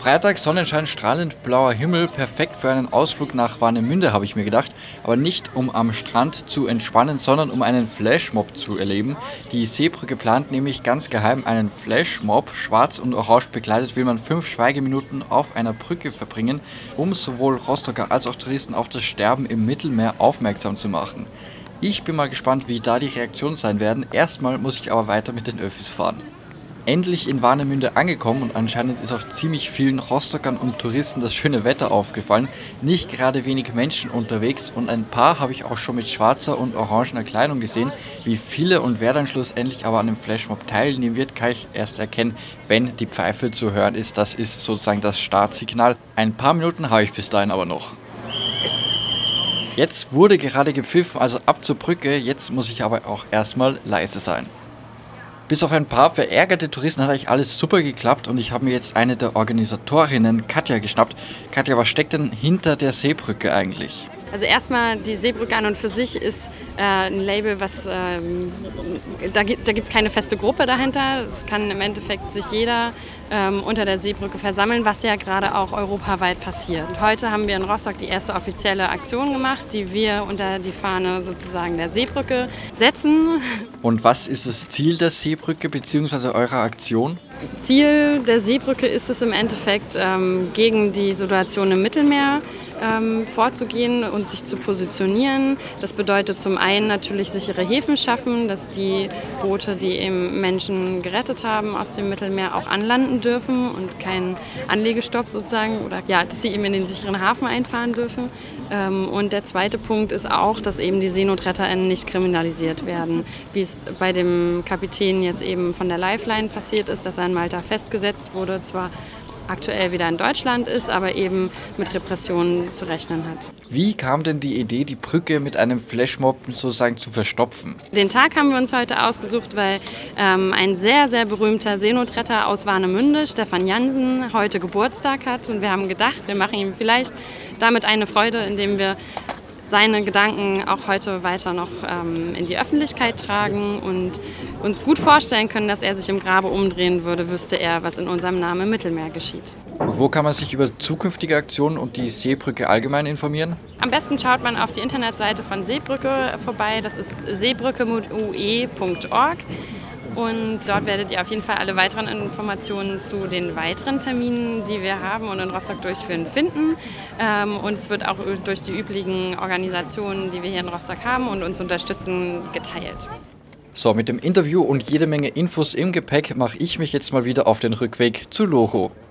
Freitag, Sonnenschein, strahlend blauer Himmel, perfekt für einen Ausflug nach Warnemünde, habe ich mir gedacht. Aber nicht um am Strand zu entspannen, sondern um einen Flashmob zu erleben. Die Seebrücke plant nämlich ganz geheim einen Flashmob. Schwarz und orange bekleidet will man 5 Schweigeminuten auf einer Brücke verbringen, um sowohl Rostocker als auch Touristen auf das Sterben im Mittelmeer aufmerksam zu machen. Ich bin mal gespannt, wie da die Reaktionen sein werden. Erstmal muss ich aber weiter mit den Öffis fahren. Endlich in Warnemünde angekommen und anscheinend ist auch ziemlich vielen Rostockern und Touristen das schöne Wetter aufgefallen. Nicht gerade wenig Menschen unterwegs und ein paar habe ich auch schon mit schwarzer und orangener Kleidung gesehen. Wie viele und wer dann schlussendlich aber an dem Flashmob teilnehmen wird, kann ich erst erkennen, wenn die Pfeife zu hören ist. Das ist sozusagen das Startsignal. Ein paar Minuten habe ich bis dahin aber noch. Jetzt wurde gerade gepfiffen, also ab zur Brücke. Jetzt muss ich aber auch erstmal leise sein. Bis auf ein paar verärgerte Touristen hat eigentlich alles super geklappt und ich habe mir jetzt eine der Organisatorinnen, Katja, geschnappt. Katja, was steckt denn hinter der Seebrücke eigentlich? Also erstmal, die Seebrücke an und für sich ist ein Label, da gibt es keine feste Gruppe dahinter. Es kann im Endeffekt sich jeder unter der Seebrücke versammeln, was ja gerade auch europaweit passiert. Und heute haben wir in Rostock die erste offizielle Aktion gemacht, die wir unter die Fahne sozusagen der Seebrücke setzen. Und was ist das Ziel der Seebrücke bzw. eurer Aktion? Ziel der Seebrücke ist es im Endeffekt, gegen die Situation im Mittelmeer vorzugehen und sich zu positionieren. Das bedeutet zum einen natürlich sichere Häfen schaffen, dass die Boote, die eben Menschen gerettet haben aus dem Mittelmeer, auch anlanden dürfen und keinen Anlegestopp sozusagen oder ja, dass sie eben in den sicheren Hafen einfahren dürfen. Und der zweite Punkt ist auch, dass eben die SeenotretterInnen nicht kriminalisiert werden, wie es bei dem Kapitän jetzt eben von der Lifeline passiert ist, dass er in Malta festgesetzt wurde, zwar aktuell wieder in Deutschland ist, aber eben mit Repressionen zu rechnen hat. Wie kam denn die Idee, die Brücke mit einem Flashmob sozusagen zu verstopfen? Den Tag haben wir uns heute ausgesucht, weil ein sehr, sehr berühmter Seenotretter aus Warnemünde, Stefan Jansen, heute Geburtstag hat. Und wir haben gedacht, wir machen ihm vielleicht damit eine Freude, indem wir seine Gedanken auch heute weiter noch in die Öffentlichkeit tragen und uns gut vorstellen können, dass er sich im Grabe umdrehen würde, wüsste er, was in unserem Namen im Mittelmeer geschieht. Wo kann man sich über zukünftige Aktionen und die Seebrücke allgemein informieren? Am besten schaut man auf die Internetseite von Seebrücke vorbei, das ist seebrücke.ue.org. Und dort werdet ihr auf jeden Fall alle weiteren Informationen zu den weiteren Terminen, die wir haben und in Rostock durchführen, finden. Und es wird auch durch die üblichen Organisationen, die wir hier in Rostock haben und uns unterstützen, geteilt. So, mit dem Interview und jede Menge Infos im Gepäck mache ich mich jetzt mal wieder auf den Rückweg zu Loro.